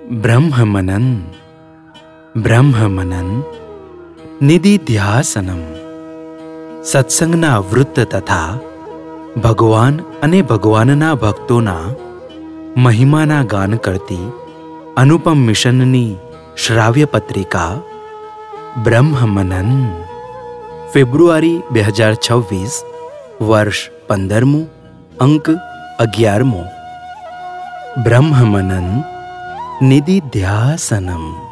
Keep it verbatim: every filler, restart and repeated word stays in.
બ્રહ્મમનન બ્રહ્મમનન નિધિધ્યાસનમ. સત્સંગના વૃત્ત તથા ભગવાન અને ભગવાનના ભક્તોના મહિમાના ગાન કરતી અનુપમ મિશનની શ્રાવ્ય પત્રિકા બ્રહ્મમનન. ફેબ્રુઆરી બે હજાર છવ્વીસ, વર્ષ પંદરમું, અંક અગિયારમો. બ્રહ્મમનન નિધિધ્યાસનમ.